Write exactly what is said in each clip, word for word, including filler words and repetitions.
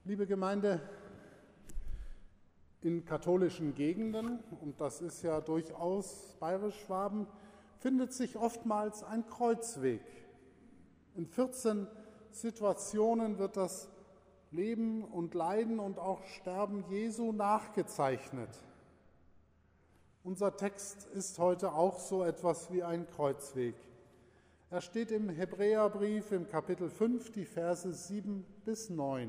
Liebe Gemeinde, in katholischen Gegenden, und das ist ja durchaus Bayerisch-Schwaben, findet sich oftmals ein Kreuzweg. In vierzehn Situationen wird das Leben und Leiden und auch Sterben Jesu nachgezeichnet. Unser Text ist heute auch so etwas wie ein Kreuzweg. Er steht im Hebräerbrief im Kapitel fünf, die Verse sieben bis neun.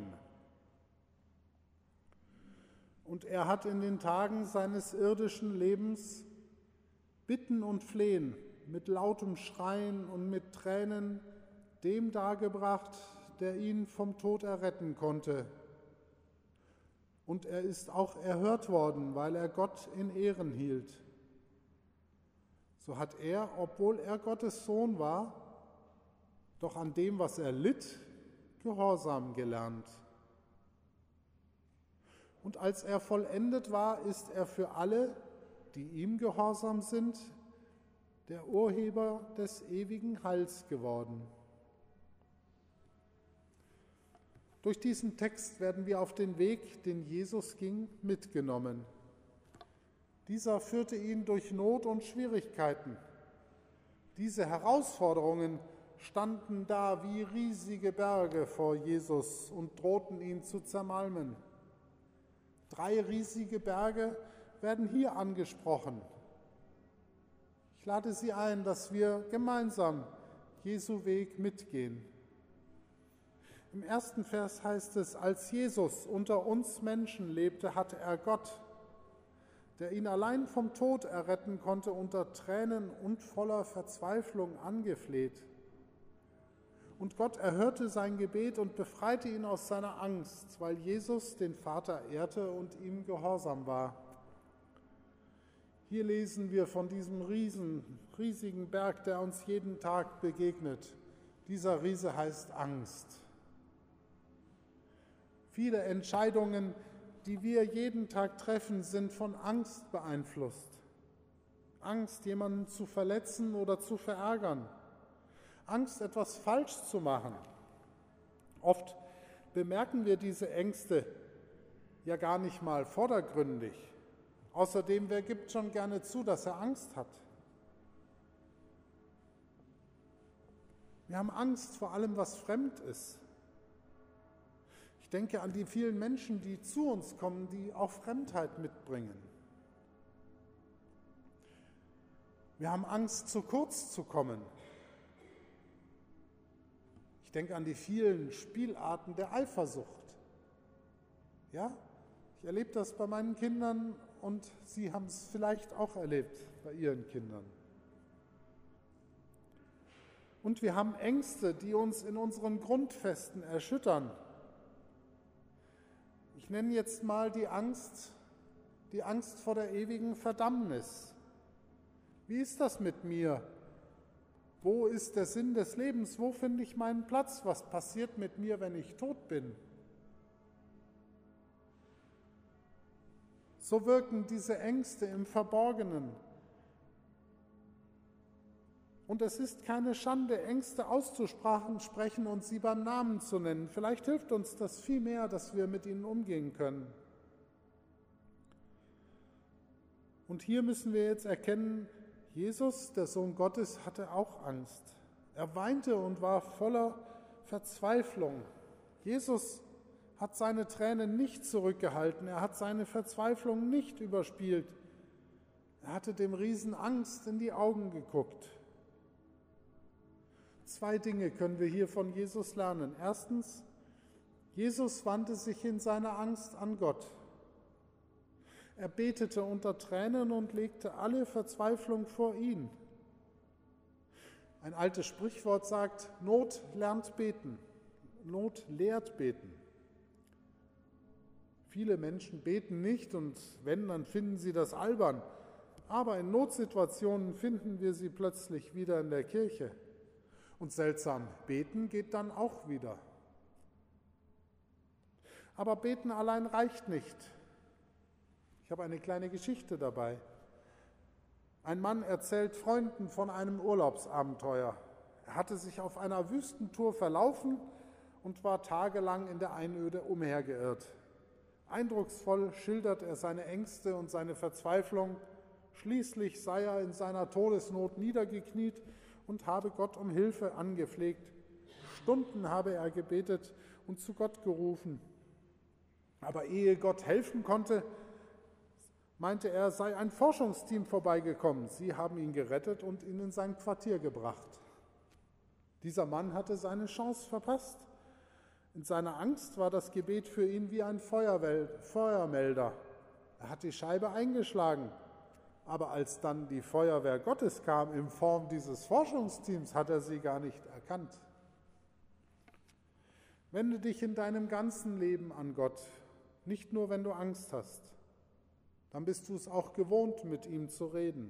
Und er hat in den Tagen seines irdischen Lebens Bitten und Flehen mit lautem Schreien und mit Tränen dem dargebracht, der ihn vom Tod erretten konnte. Und er ist auch erhört worden, weil er Gott in Ehren hielt. So hat er, obwohl er Gottes Sohn war, doch an dem, was er litt, Gehorsam gelernt. Und als er vollendet war, ist er für alle, die ihm gehorsam sind, der Urheber des ewigen Heils geworden. Durch diesen Text werden wir auf den Weg, den Jesus ging, mitgenommen. Dieser führte ihn durch Not und Schwierigkeiten. Diese Herausforderungen standen da wie riesige Berge vor Jesus und drohten ihn zu zermalmen. Drei riesige Berge werden hier angesprochen. Ich lade Sie ein, dass wir gemeinsam Jesu Weg mitgehen. Im ersten Vers heißt es, als Jesus unter uns Menschen lebte, hatte er Gott, der ihn allein vom Tod erretten konnte, unter Tränen und voller Verzweiflung angefleht. Und Gott erhörte sein Gebet und befreite ihn aus seiner Angst, weil Jesus den Vater ehrte und ihm gehorsam war. Hier lesen wir von diesem riesen, riesigen Berg, der uns jeden Tag begegnet. Dieser Riese heißt Angst. Viele Entscheidungen, die wir jeden Tag treffen, sind von Angst beeinflusst. Angst, jemanden zu verletzen oder zu verärgern. Angst, etwas falsch zu machen. Oft bemerken wir diese Ängste ja gar nicht mal vordergründig. Außerdem, wer gibt schon gerne zu, dass er Angst hat? Wir haben Angst vor allem, was fremd ist. Ich denke an die vielen Menschen, die zu uns kommen, die auch Fremdheit mitbringen. Wir haben Angst, zu kurz zu kommen. Ich denke an die vielen Spielarten der Eifersucht. Ja, ich erlebe das bei meinen Kindern und Sie haben es vielleicht auch erlebt bei Ihren Kindern. Und wir haben Ängste, die uns in unseren Grundfesten erschüttern. Ich nenne jetzt mal die Angst, die Angst vor der ewigen Verdammnis. Wie ist das mit mir? Wo ist der Sinn des Lebens? Wo finde ich meinen Platz? Was passiert mit mir, wenn ich tot bin? So wirken diese Ängste im Verborgenen. Und es ist keine Schande, Ängste auszusprechen und sie beim Namen zu nennen. Vielleicht hilft uns das viel mehr, dass wir mit ihnen umgehen können. Und hier müssen wir jetzt erkennen, Jesus, der Sohn Gottes, hatte auch Angst. Er weinte und war voller Verzweiflung. Jesus hat seine Tränen nicht zurückgehalten. Er hat seine Verzweiflung nicht überspielt. Er hatte dem Riesen Angst in die Augen geguckt. Zwei Dinge können wir hier von Jesus lernen. Erstens, Jesus wandte sich in seiner Angst an Gott. Er betete unter Tränen und legte alle Verzweiflung vor ihn. Ein altes Sprichwort sagt, Not lernt beten, Not lehrt beten. Viele Menschen beten nicht und wenn, dann finden sie das albern. Aber in Notsituationen finden wir sie plötzlich wieder in der Kirche. Und seltsam, beten geht dann auch wieder. Aber beten allein reicht nicht. Ich habe eine kleine Geschichte dabei. Ein Mann erzählt Freunden von einem Urlaubsabenteuer. Er hatte sich auf einer Wüstentour verlaufen und war tagelang in der Einöde umhergeirrt. Eindrucksvoll schildert er seine Ängste und seine Verzweiflung. Schließlich sei er in seiner Todesnot niedergekniet und habe Gott um Hilfe angefleht. Stunden habe er gebetet und zu Gott gerufen. Aber ehe Gott helfen konnte, meinte er, sei ein Forschungsteam vorbeigekommen. Sie haben ihn gerettet und ihn in sein Quartier gebracht. Dieser Mann hatte seine Chance verpasst. In seiner Angst war das Gebet für ihn wie ein Feuermelder. Er hat die Scheibe eingeschlagen. Aber als dann die Feuerwehr Gottes kam in Form dieses Forschungsteams, hat er sie gar nicht erkannt. Wende dich in deinem ganzen Leben an Gott, nicht nur, wenn du Angst hast. Dann bist du es auch gewohnt, mit ihm zu reden.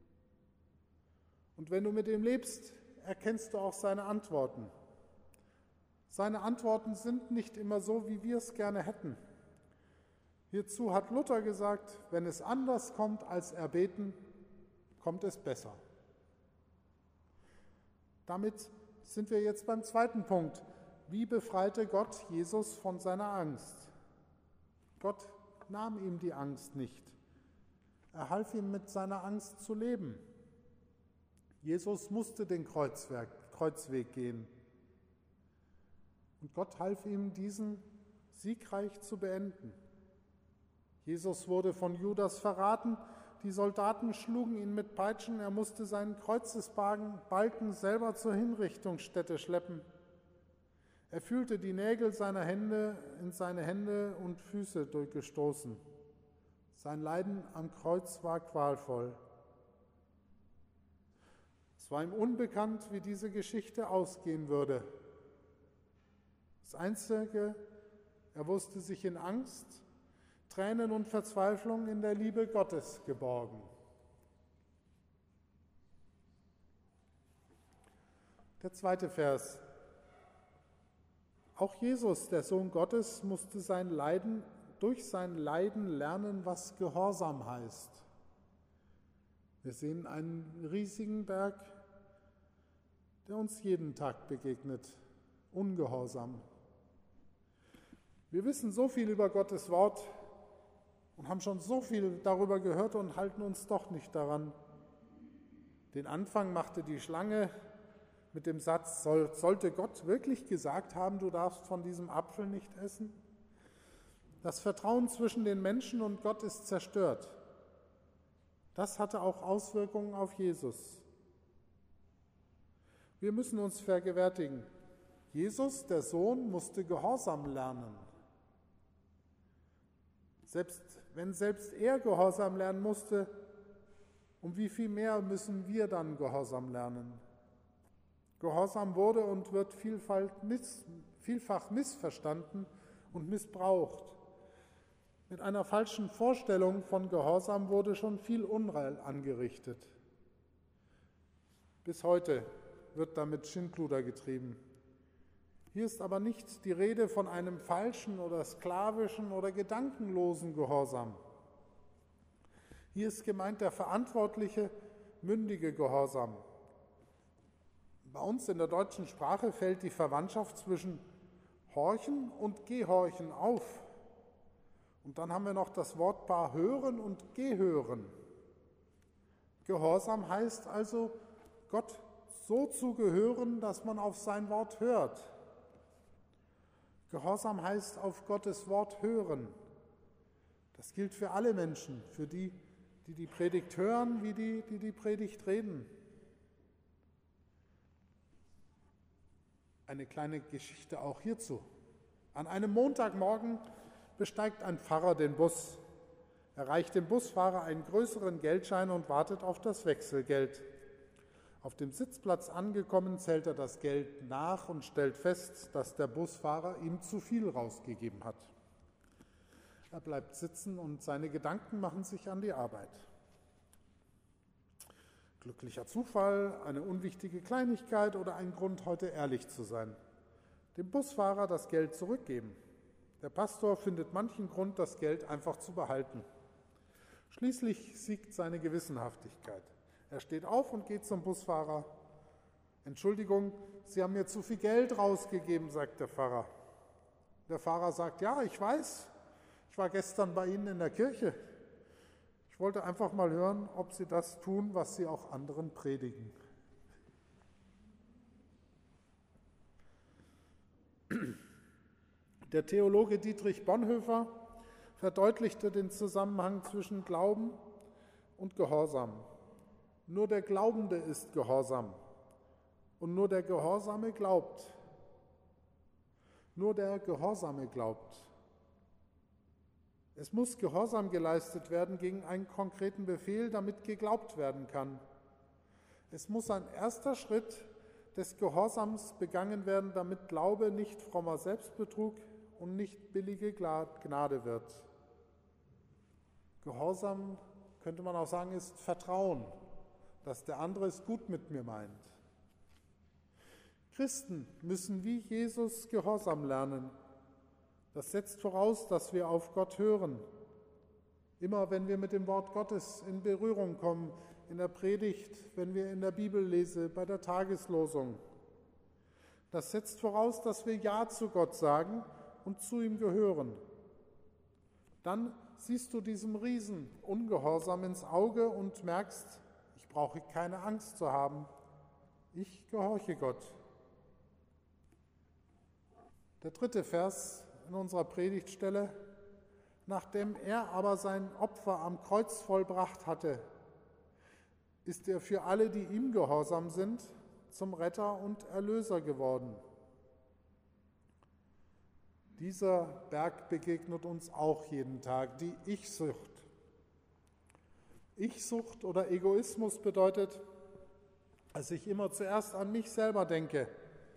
Und wenn du mit ihm lebst, erkennst du auch seine Antworten. Seine Antworten sind nicht immer so, wie wir es gerne hätten. Hierzu hat Luther gesagt, wenn es anders kommt als erbeten, kommt es besser. Damit sind wir jetzt beim zweiten Punkt. Wie befreite Gott Jesus von seiner Angst? Gott nahm ihm die Angst nicht. Er half ihm, mit seiner Angst zu leben. Jesus musste den Kreuzweg, Kreuzweg gehen. Und Gott half ihm, diesen siegreich zu beenden. Jesus wurde von Judas verraten. Die Soldaten schlugen ihn mit Peitschen. Er musste seinen Kreuzesbalken selber zur Hinrichtungsstätte schleppen. Er fühlte die Nägel seiner Hände in seine Hände und Füße durchgestoßen. Sein Leiden am Kreuz war qualvoll. Es war ihm unbekannt, wie diese Geschichte ausgehen würde. Das Einzige, er wusste sich in Angst, Tränen und Verzweiflung in der Liebe Gottes geborgen. Der zweite Vers. Auch Jesus, der Sohn Gottes, musste sein Leiden, durch sein Leiden lernen, was Gehorsam heißt. Wir sehen einen riesigen Berg, der uns jeden Tag begegnet, Ungehorsam. Wir wissen so viel über Gottes Wort und haben schon so viel darüber gehört und halten uns doch nicht daran. Den Anfang machte die Schlange mit dem Satz, soll, sollte Gott wirklich gesagt haben, du darfst von diesem Apfel nicht essen? Das Vertrauen zwischen den Menschen und Gott ist zerstört. Das hatte auch Auswirkungen auf Jesus. Wir müssen uns vergewärtigen. Jesus, der Sohn, musste Gehorsam lernen. Selbst wenn selbst er Gehorsam lernen musste, um wie viel mehr müssen wir dann Gehorsam lernen? Gehorsam wurde und wird vielfach missverstanden und missbraucht. Mit einer falschen Vorstellung von Gehorsam wurde schon viel Unheil angerichtet. Bis heute wird damit Schindluder getrieben. Hier ist aber nicht die Rede von einem falschen oder sklavischen oder gedankenlosen Gehorsam. Hier ist gemeint der verantwortliche, mündige Gehorsam. Bei uns in der deutschen Sprache fällt die Verwandtschaft zwischen Horchen und Gehorchen auf. Und dann haben wir noch das Wortpaar hören und gehören. Gehorsam heißt also, Gott so zu gehören, dass man auf sein Wort hört. Gehorsam heißt auf Gottes Wort hören. Das gilt für alle Menschen, für die, die die Predigt hören, wie die, die die Predigt reden. Eine kleine Geschichte auch hierzu. An einem Montagmorgen besteigt ein Pfarrer den Bus. Er reicht dem Busfahrer einen größeren Geldschein und wartet auf das Wechselgeld. Auf dem Sitzplatz angekommen, zählt er das Geld nach und stellt fest, dass der Busfahrer ihm zu viel rausgegeben hat. Er bleibt sitzen und seine Gedanken machen sich an die Arbeit. Glücklicher Zufall, eine unwichtige Kleinigkeit oder ein Grund, heute ehrlich zu sein. Dem Busfahrer das Geld zurückgeben. Der Pastor findet manchen Grund, das Geld einfach zu behalten. Schließlich siegt seine Gewissenhaftigkeit. Er steht auf und geht zum Busfahrer. Entschuldigung, Sie haben mir zu viel Geld rausgegeben, sagt der Pfarrer. Der Pfarrer sagt, ja, ich weiß, ich war gestern bei Ihnen in der Kirche. Ich wollte einfach mal hören, ob Sie das tun, was Sie auch anderen predigen. Der Theologe Dietrich Bonhoeffer verdeutlichte den Zusammenhang zwischen Glauben und Gehorsam. Nur der Glaubende ist gehorsam und nur der Gehorsame glaubt. Nur der Gehorsame glaubt. Es muss Gehorsam geleistet werden gegen einen konkreten Befehl, damit geglaubt werden kann. Es muss ein erster Schritt des Gehorsams begangen werden, damit Glaube nicht frommer Selbstbetrug und nicht billige Gnade wird. Gehorsam, könnte man auch sagen, ist Vertrauen, dass der andere es gut mit mir meint. Christen müssen wie Jesus Gehorsam lernen. Das setzt voraus, dass wir auf Gott hören. Immer wenn wir mit dem Wort Gottes in Berührung kommen, in der Predigt, wenn wir in der Bibel lesen, bei der Tageslosung. Das setzt voraus, dass wir Ja zu Gott sagen und zu ihm gehören. Dann siehst du diesem Riesen ungehorsam ins Auge und merkst, ich brauche keine Angst zu haben. Ich gehorche Gott. Der dritte Vers in unserer Predigtstelle: Nachdem er aber sein Opfer am Kreuz vollbracht hatte, ist er für alle, die ihm gehorsam sind, zum Retter und Erlöser geworden. Dieser Berg begegnet uns auch jeden Tag, die Ich-Sucht. Ich-Sucht oder Egoismus bedeutet, dass ich immer zuerst an mich selber denke.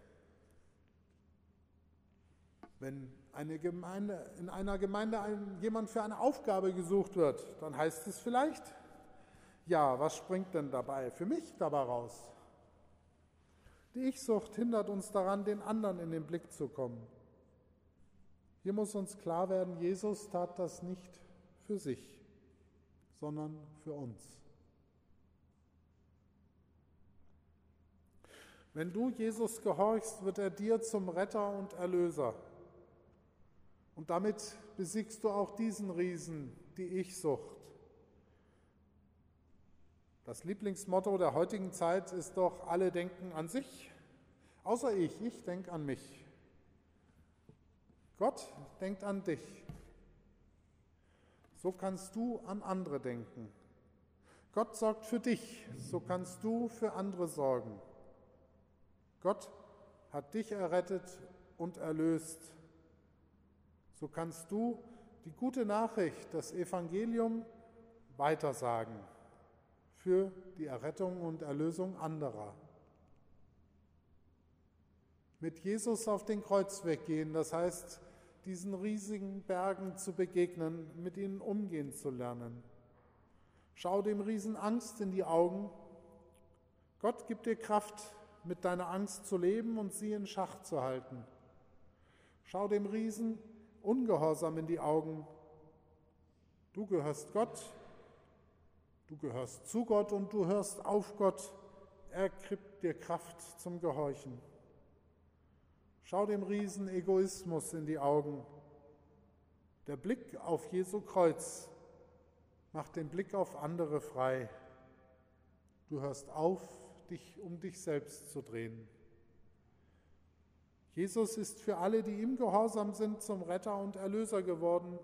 Wenn eine Gemeinde, in einer Gemeinde ein, jemand für eine Aufgabe gesucht wird, dann heißt es vielleicht, ja, was springt denn dabei für mich dabei raus? Die Ich-Sucht hindert uns daran, den anderen in den Blick zu kommen. Hier muss uns klar werden, Jesus tat das nicht für sich, sondern für uns. Wenn du Jesus gehorchst, wird er dir zum Retter und Erlöser. Und damit besiegst du auch diesen Riesen, die Ich-Sucht. Das Lieblingsmotto der heutigen Zeit ist doch, alle denken an sich, außer ich, ich denke an mich. Gott denkt an dich. So kannst du an andere denken. Gott sorgt für dich, so kannst du für andere sorgen. Gott hat dich errettet und erlöst. So kannst du die gute Nachricht, das Evangelium, weitersagen für die Errettung und Erlösung anderer. Mit Jesus auf den Kreuzweg gehen, das heißt, diesen riesigen Bergen zu begegnen, mit ihnen umgehen zu lernen. Schau dem Riesen Angst in die Augen. Gott gibt dir Kraft, mit deiner Angst zu leben und sie in Schach zu halten. Schau dem Riesen Ungehorsam in die Augen. Du gehörst Gott, du gehörst zu Gott und du hörst auf Gott. Er gibt dir Kraft zum Gehorchen. Schau dem Riesen Egoismus in die Augen. Der Blick auf Jesu Kreuz macht den Blick auf andere frei. Du hörst auf, dich um dich selbst zu drehen. Jesus ist für alle, die ihm gehorsam sind, zum Retter und Erlöser geworden.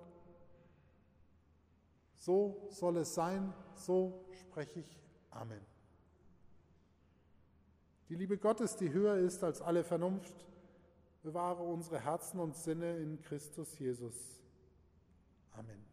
So soll es sein, so spreche ich. Amen. Die Liebe Gottes, die höher ist als alle Vernunft, bewahre unsere Herzen und Sinne in Christus Jesus. Amen.